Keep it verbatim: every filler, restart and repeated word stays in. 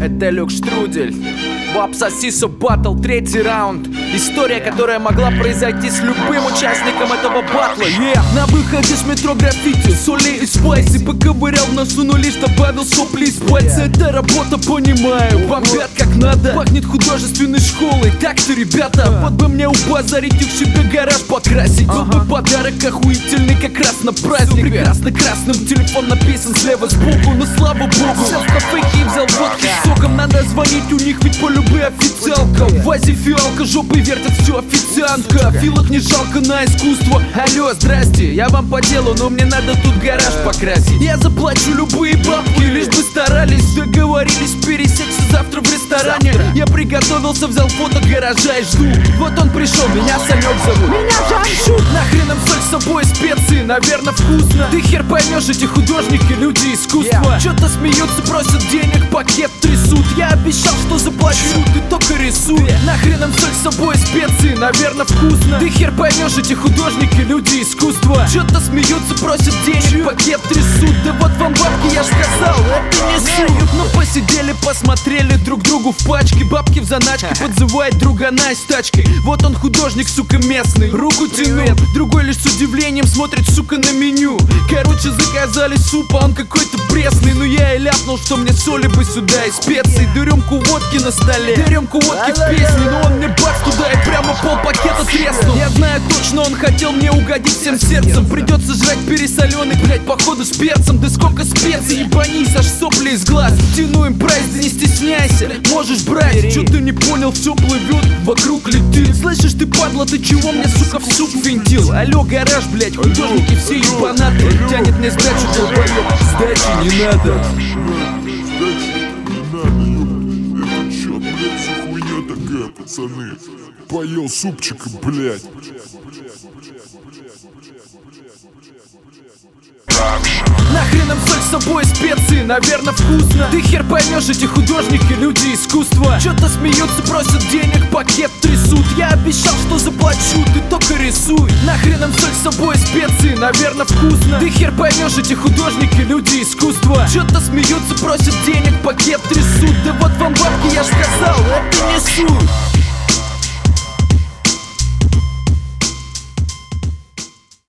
Это Люк Штрудель. Вап Сосисо Баттл, третий раунд. История, которая могла произойти с любым участником этого батла. yeah. На выходе с метро граффити, соли и спайси. Поковырял в носу, но лишь добавил сопли и спайси. Это работа, понимаю, бомбят как надо. Пахнет художественной школой. Так что, ребята, вот бы мне убазарить и в себе гараж покрасить. Был бы подарок охуительный как раз на праздник. Прекрасно красным телефон написан слева сбоку, но слава богу. Сел в кафе и взял водки с соком. Надо звонить, у них ведь по любой официалка. В вазе фиалка, жопой вертят всю официантка. Филок не жалко на искусство. Алло, здрасте, я вам по делу, но мне надо тут гараж покрасить. Я заплачу любые бабки, лишь бы старались. Договорились пересечься завтра в ресторане. Завтра. Я приготовился, взял фото гаража и жду. Вот он пришел, меня Санек зовут. Меня Жаншут. Нахрен им соль с собой, специи, наверное вкусно. Ты хер поймешь, эти художники, люди искусства. yeah. Чё-то смеются, просят денег, пакет трясут. Я обещал, что заплачу, ты только рисуй. yeah. Нахрен им соль с собой, специи, наверное вкусно. Ты хер поймешь, эти художники, люди искусства. Чё-то смеются, просят денег, пакет трясут. Да вот вам бабки, я ж сказал, это не суют. Ну посидели, посмотрели друг другу в пачке. Бабки в заначке, подзывает другана из тачки. Вот он художник, сука, местный, руку тянул. Другой лишь с удивлением смотрит, сука, на меню. Короче, заказали суп, а он какой-то пресный. Но я и ляпнул, что мне соли бы сюда и специи. Да рюмку водки на столе, да рюмку водки в песне. Но он мне бац туда и прямо пол пакета треснул. Я знаю точно, он хотел мне угодить всем сердцем. Придется жрать пересоленый, блять, походу с перцем. Да сколько специй, ебанись, аж сопли из глаз. Тяну им прайс, да не стесняйся, можешь брать. Чё ты не понял, все плывет, вокруг летит. Слышишь ты, падла, ты чего мне, сука, в суп винтил? Алло, гараж, блять, художники все ебанаты. Тянет мне сдачу, долбоёб, сдачи не надо. Это чё, блядь, за хуйня такая, пацаны? Поел супчика, блядь. Нахрен им соль с собой, специи, наверное вкусно. Ты хер поймешь, эти художники, люди искусства. Чё-то смеются, просят денег, пакет трясут. Я обещал, что заплачу, ты только рисуй. Нахрен им соль с собой, специи, наверное вкусно. Ты хер поймешь, эти художники, люди искусства. Чё-то смеются, просят денег, пакет трясут. Да вот вам бабки, я ж сказал, это не суд.